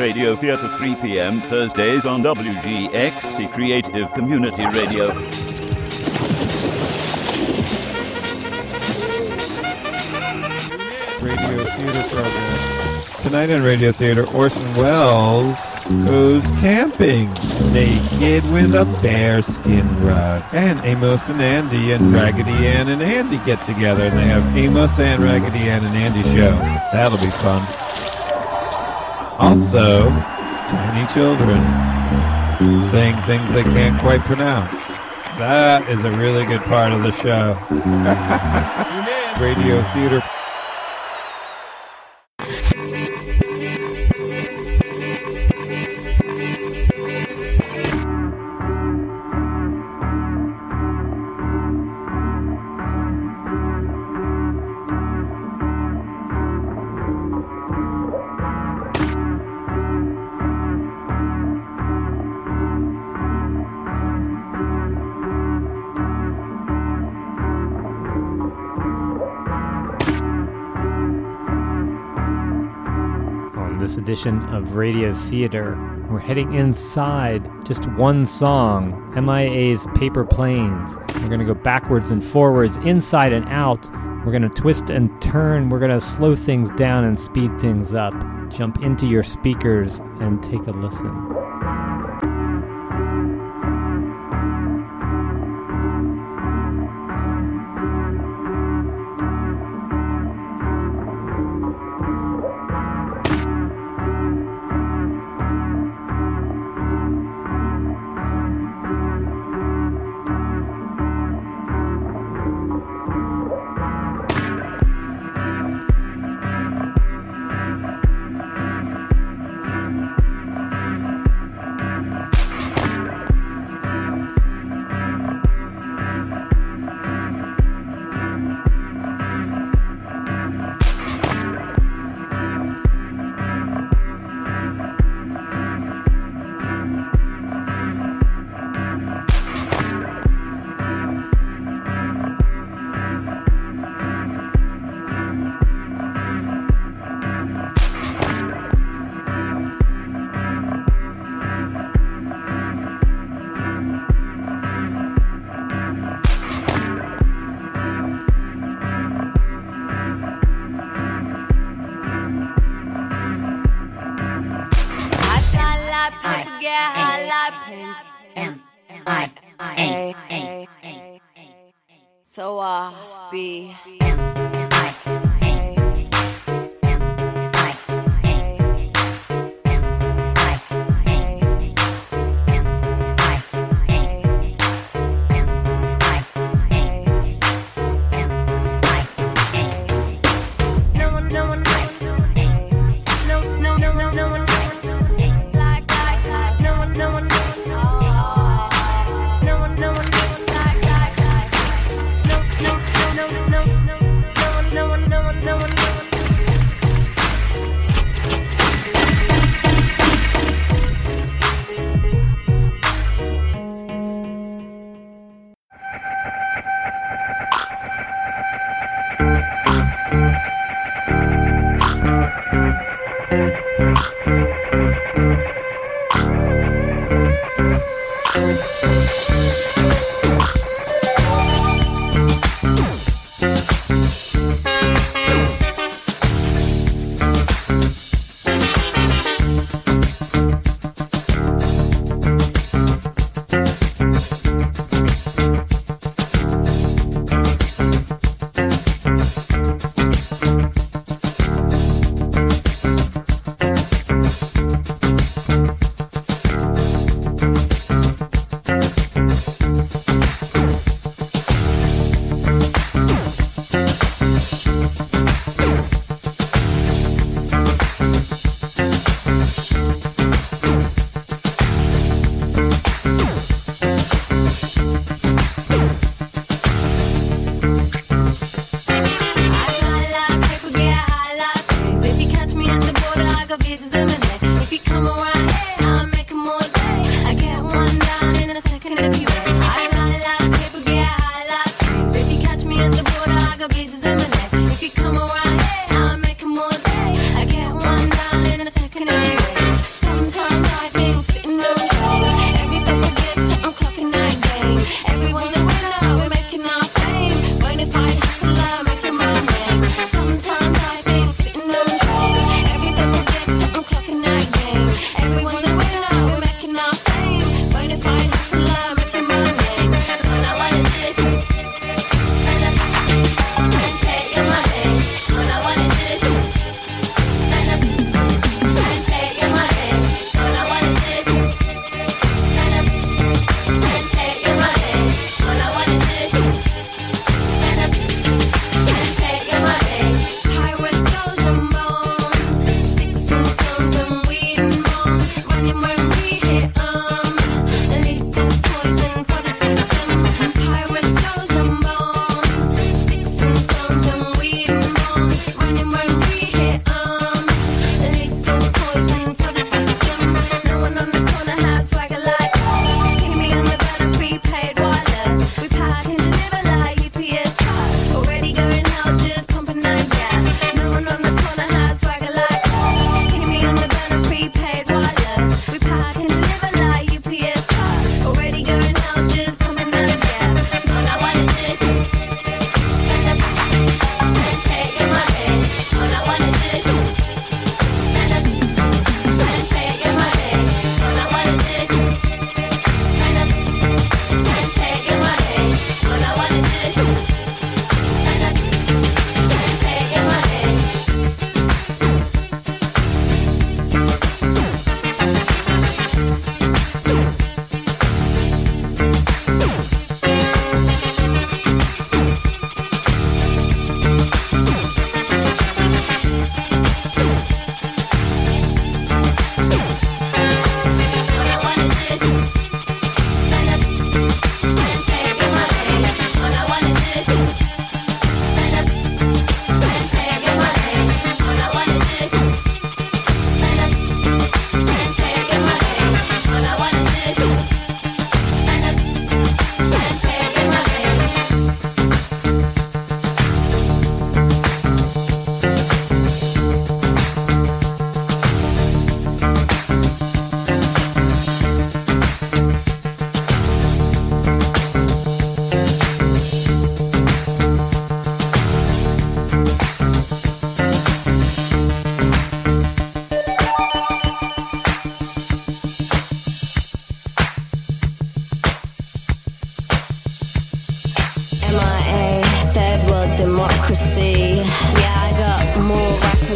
Radio Theatre 3 p.m. Thursdays on WGX, the Creative Community Radio. Radio Theater program. Tonight on Radio Theater, Orson Welles goes camping naked with a bearskin rug. And Amos and Andy and Raggedy Ann and Andy get together and they have Amos and Raggedy Ann and Andy show. That'll be fun. Also, tiny children saying things they can't quite pronounce. That is a really good part of the show. Radio Theater. This edition of Radio Theater. We're heading inside just one song, MIA's Paper Planes. We're going to go backwards and forwards, inside and out. We're going to twist and turn. We're going to slow things down and speed things up. Jump into your speakers and take a listen.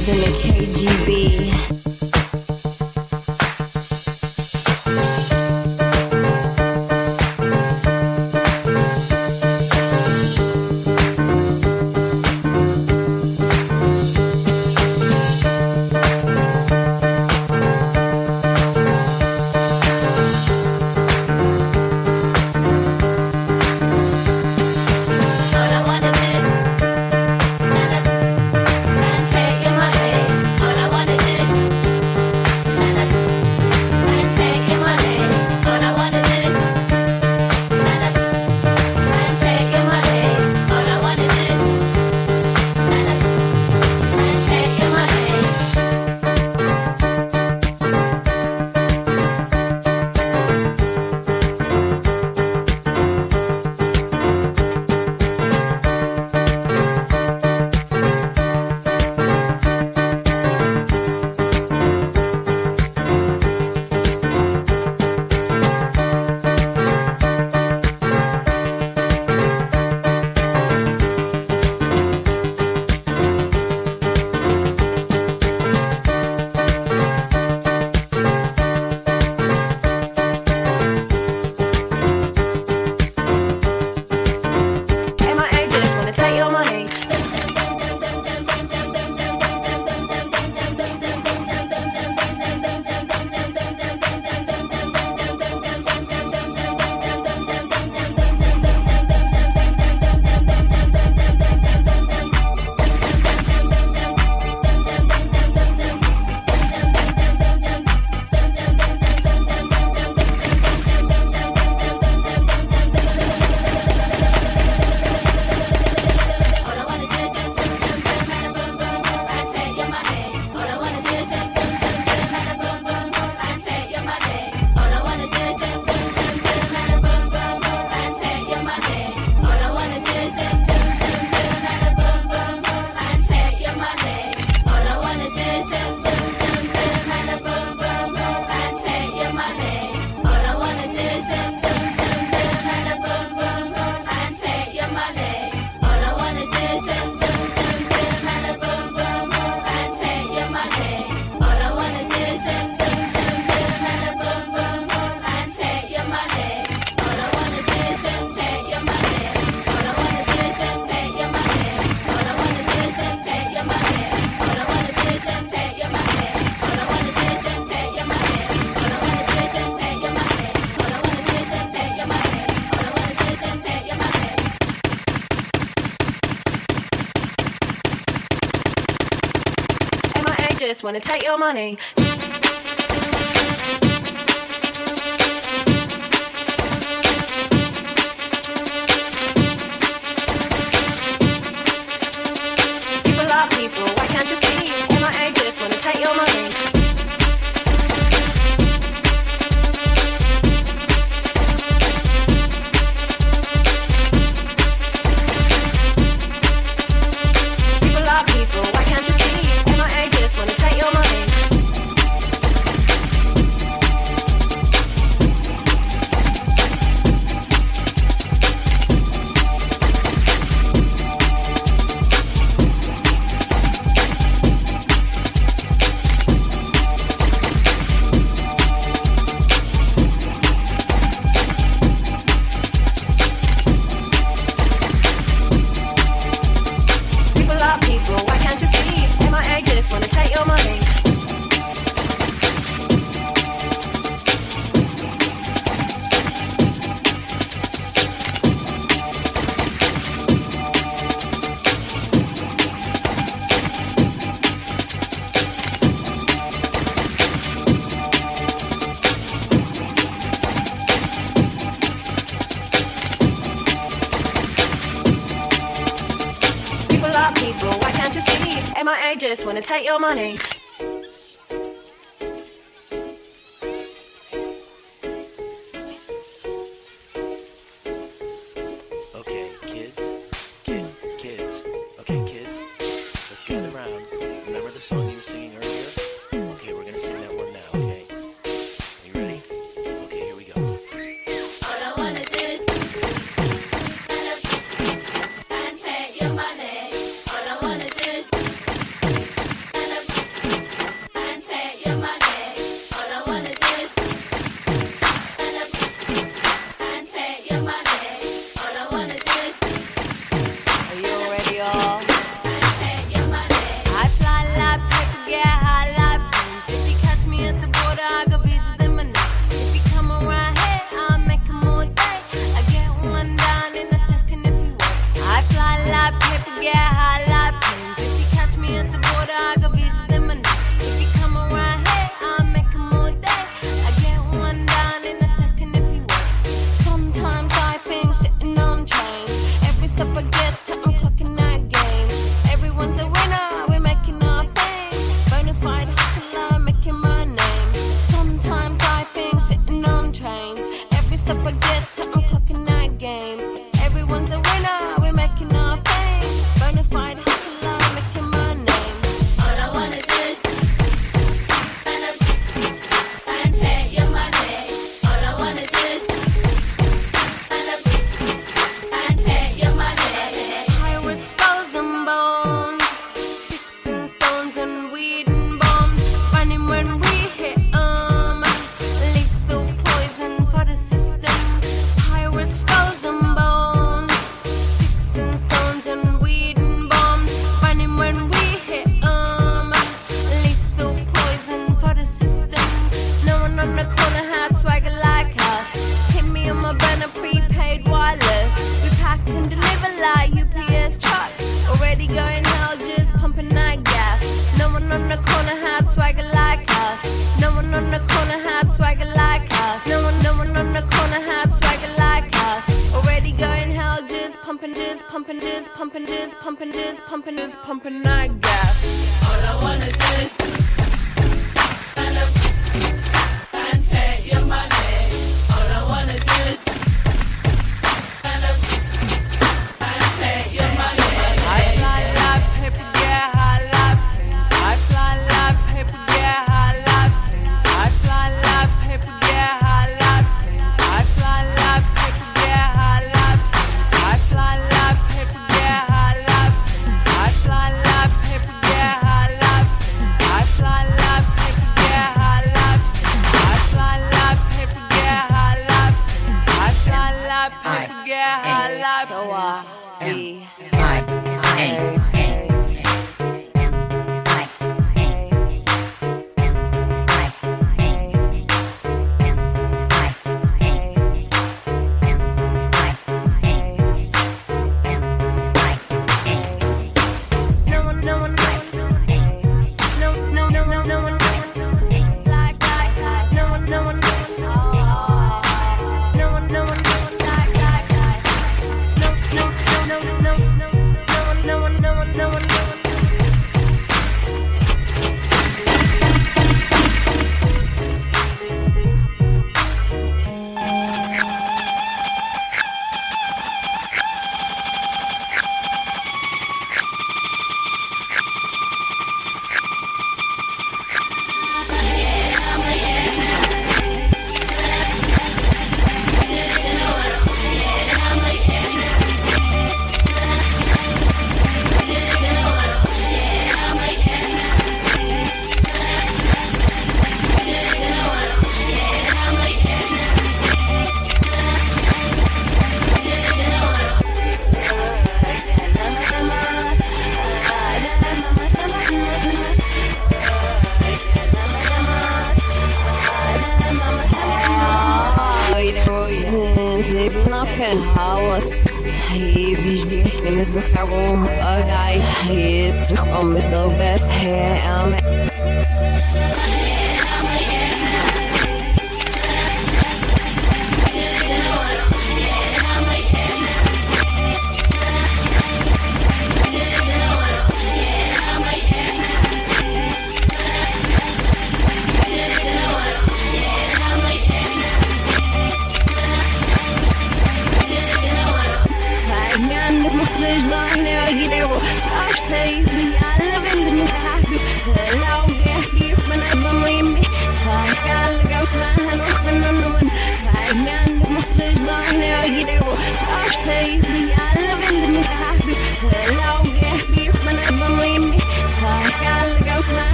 Feds and the KGB. Just wanna take your money. People are people, why can't you see? MIA just wanna take your money. People are people, why can't you see? MIA just wanna take your money. People are people, why can't you see? MIA just wanna take your money. People are people, why can't you see? MIA just wanna take your money. Okay, kids. Okay, kids. Let's gather around. Remember the song you were singing earlier? Okay, we're gonna sing that one now, okay? Are you ready? Okay, here we go. All I wanna do is and take your money. All I wanna do is pumping, jizz pumping, jizz pumping, jizz pumping, I guess. All I wanna do is stand up and take your money. All I wanna do is stand up and take your money. I fly like paper, yeah, I like things. I fly like paper, yeah, I like things. I fly like paper, yeah, I like things. I fly like paper, yeah, I like things. I fly like paper, yeah, I like things. I fly like paper, yeah, I like things. I fly like paper, yeah, I like things. I fly like paper, yeah, I like things. I fly like paper, yeah, I like things.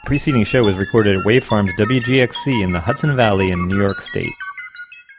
preceding show was recorded at Wave Farms WGXC in the Hudson Valley in New York State.